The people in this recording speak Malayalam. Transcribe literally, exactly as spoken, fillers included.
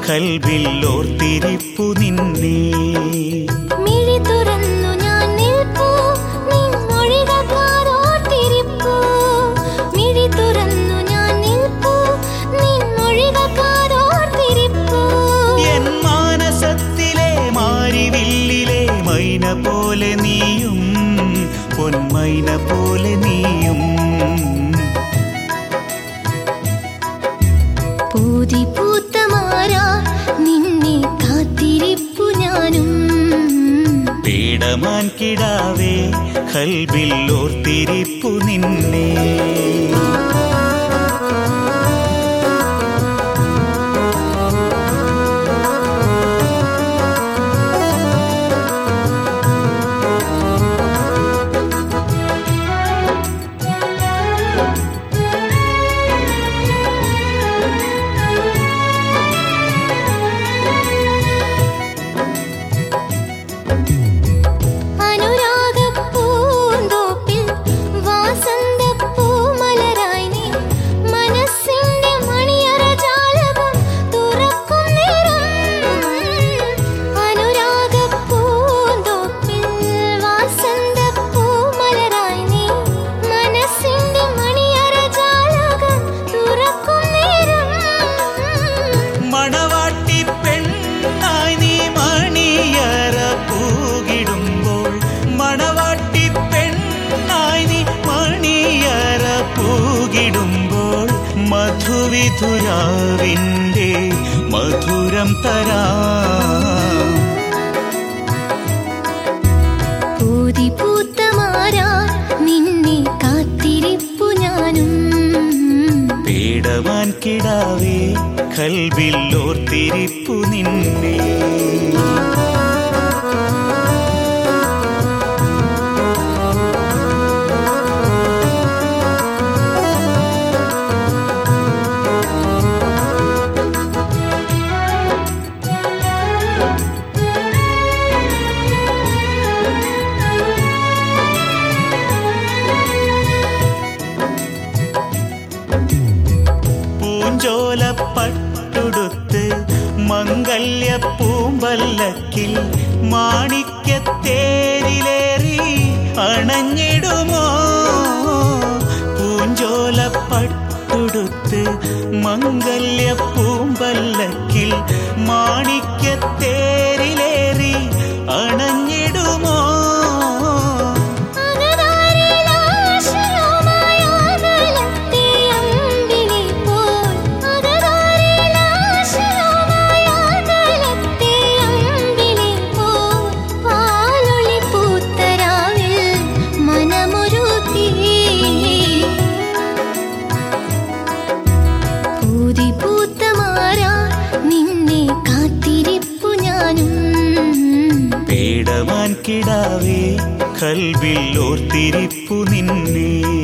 കൽവിൽ ഓർത്തിരിപ്പു നിന്നെ. മിഴി തുറന്നു ഞാൻ നിൽപ്പൂ, നിൻ മൊഴികൾ കാതോർത്തിരിപ്പൂ. മിഴി തുറന്നു ഞാൻ നിൽപ്പൂ, നിൻ മൊഴികൾ കാതോർത്തിരിപ്പൂ. എൻ മാനസത്തിലെ മാരിവില്ലിലെ മൈന പോലെ നീയും, പൊന്മൈന പോലെ നീയും. പൂതി പൂത്ത മാറാ നിന്നെ കാത്തിരിപ്പു ഞാനും. പേടമാൻ കിടാവേ കൽവിൽ ഓർത്തിരിപ്പു നിന്നെ. മധുവിധുരാവിൻ്റെ മധുരം തരാം. പൂതി പൂത്ത മാറാ നിന്നെ കാത്തിരിപ്പു ഞാനും. പേടമാൻ കിടാവേ കൽവിൽ ഓർത്തിരിപ്പു നിന്നെ. പൂഞ്ചോലപ്പട്ടുടുത്ത് മംഗല്യ പൂമ്പല്ലക്കിൽ മാണിക്യത്തേരിലേറി അണഞ്ഞിടുമോ. പൂഞ്ചോലപ്പട്ടുടുത്ത് മംഗല്യ പൂമ്പല്ലക്കിൽ മാണിക്യത്തേരിലേറി അണഞ്ഞിടുമോ. പേടമാൻ കിടാവേ കൽവിൽ ഓർത്തിരിപ്പു നിന്നെ.